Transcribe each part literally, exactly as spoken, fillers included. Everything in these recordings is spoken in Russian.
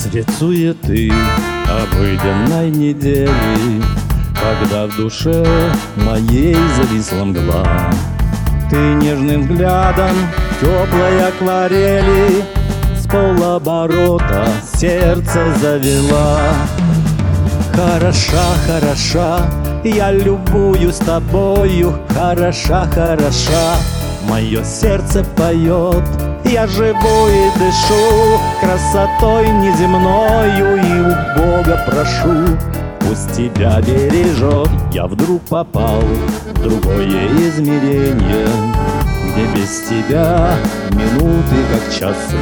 Средь суеты обыденной недели, когда в душе моей зависла мгла, ты нежным взглядом теплой акварели с полоборота сердце завела. Хороша, хороша, я любуюсь тобою. Хороша, хороша, мое сердце поет. Я живу и дышу красотой неземною, и у Бога прошу, пусть тебя бережет. Я вдруг попал в другое измерение, где без тебя минуты как часы.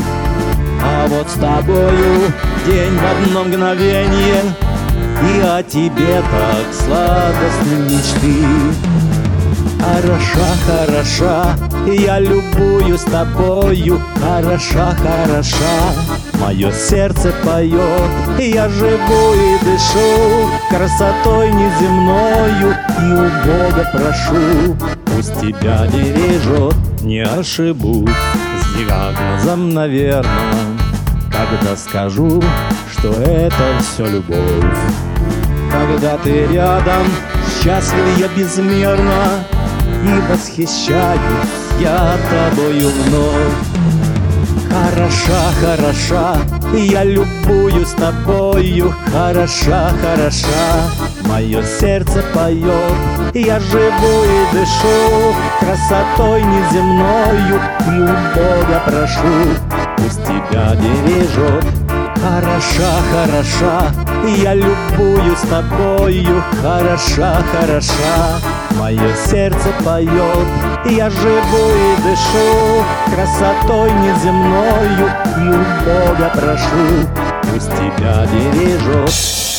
А вот с тобою день в одно мгновенье, и о тебе так сладостны мечты. Хороша, хороша, я любуюсь тобою. Хороша, хороша, мое сердце поет. Я живу и дышу красотой неземною, и у Бога прошу, пусть тебя бережет. Не ошибусь с диагнозом, наверное, когда скажу, что это все любовь. Когда ты рядом, счастлив я безмерно, и восхищаюсь я тобою вновь. Хороша, хороша, я любуюсь тобою. Хороша, хороша, мое сердце поет. Я живу и дышу красотой неземною, и у Бога прошу, пусть тебя бережет. Хороша, хороша, я любуюсь тобою. Хороша, хороша, мое сердце поет. Я живу и дышу красотой неземною, и у Бога прошу, пусть тебя бережет.